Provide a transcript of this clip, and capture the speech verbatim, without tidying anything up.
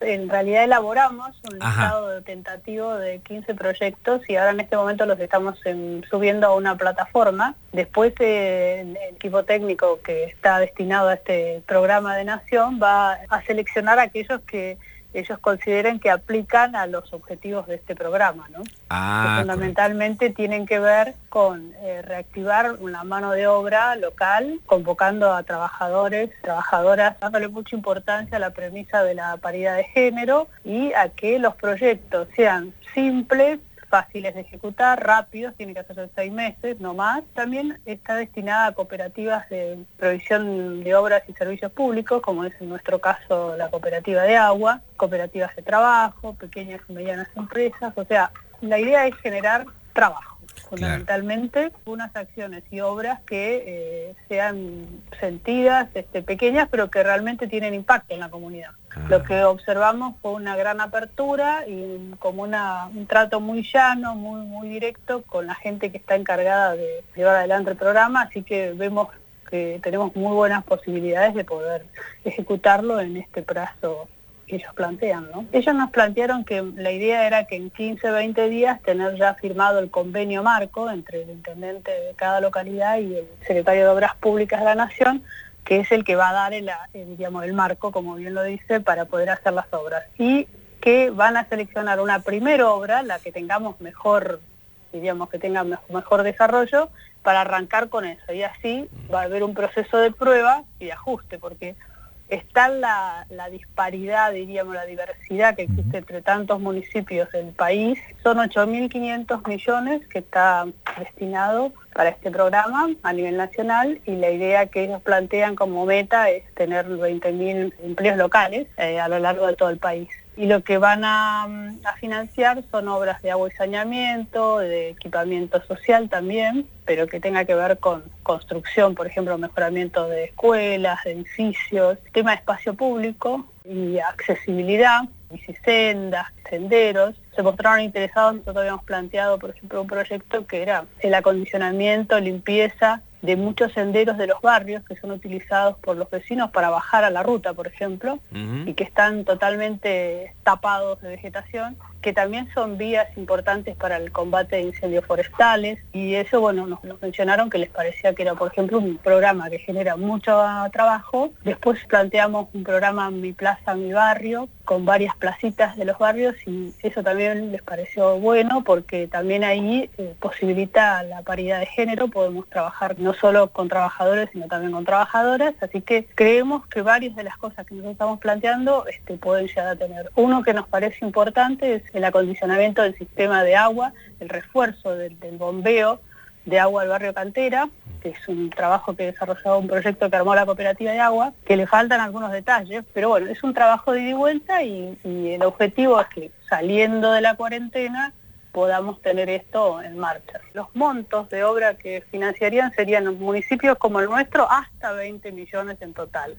en realidad elaboramos un Ajá. listado tentativo de quince proyectos y ahora en este momento los estamos en, subiendo a una plataforma. Después eh, el, el equipo técnico que está destinado a este programa de Nación va a seleccionar aquellos que ellos consideren que aplican a los objetivos de este programa, ¿no? Ah, que fundamentalmente correcto. Tienen que ver con eh, reactivar una mano de obra local, convocando a trabajadores, trabajadoras, dándole mucha importancia a la premisa de la paridad de género y a que los proyectos sean simples, fáciles de ejecutar, rápidos, tiene que hacerse en seis meses, no más. También está destinada a cooperativas de provisión de obras y servicios públicos, como es en nuestro caso la cooperativa de agua, cooperativas de trabajo, pequeñas y medianas empresas. O sea, la idea es generar trabajo, fundamentalmente, claro. Unas acciones y obras que eh, sean sentidas, este, pequeñas, pero que realmente tienen impacto en la comunidad. Ah. Lo que observamos fue una gran apertura y como una, un trato muy llano, muy, muy directo con la gente que está encargada de llevar adelante el programa, así que vemos que tenemos muy buenas posibilidades de poder ejecutarlo en este plazo que ellos plantean, ¿no? Ellos nos plantearon que la idea era que en quince, veinte días tener ya firmado el convenio marco entre el intendente de cada localidad y el secretario de Obras Públicas de la Nación, que es el que va a dar el, el, digamos, el marco, como bien lo dice, para poder hacer las obras. Y que van a seleccionar una primera obra, la que tengamos mejor, digamos, que tenga mejor desarrollo, para arrancar con eso. Y así va a haber un proceso de prueba y de ajuste, porque está la, la disparidad, diríamos, la diversidad que existe entre tantos municipios del país. Son ocho mil quinientos millones que está destinado para este programa a nivel nacional y la idea que ellos plantean como meta es tener veinte mil empleos locales eh, a lo largo de todo el país. Y lo que van a, a financiar son obras de agua y saneamiento, de equipamiento social también, pero que tenga que ver con construcción, por ejemplo, mejoramiento de escuelas, de edificios, tema de espacio público y accesibilidad, bicisendas, senderos. Se mostraron interesados, nosotros habíamos planteado, por ejemplo, un proyecto que era el acondicionamiento, limpieza de muchos senderos de los barrios que son utilizados por los vecinos para bajar a la ruta, por ejemplo, uh-huh. y que están totalmente tapados de vegetación, que también son vías importantes para el combate de incendios forestales, y eso, bueno, nos, nos mencionaron que les parecía que era, por ejemplo, un programa que genera mucho trabajo. Después planteamos un programa Mi Plaza, Mi Barrio, con varias placitas de los barrios, y eso también les pareció bueno, porque también ahí eh, posibilita la paridad de género, podemos trabajar no solo con trabajadores, sino también con trabajadoras, así que creemos que varias de las cosas que nosotros estamos planteando este, pueden llegar a tener. Uno que nos parece importante es el acondicionamiento del sistema de agua, el refuerzo del, del bombeo de agua al barrio Cantera, que es un trabajo que desarrolló un proyecto que armó la cooperativa de agua, que le faltan algunos detalles, pero bueno, es un trabajo de ida y vuelta y, y el objetivo es que saliendo de la cuarentena podamos tener esto en marcha. Los montos de obra que financiarían serían en municipios como el nuestro hasta veinte millones en total.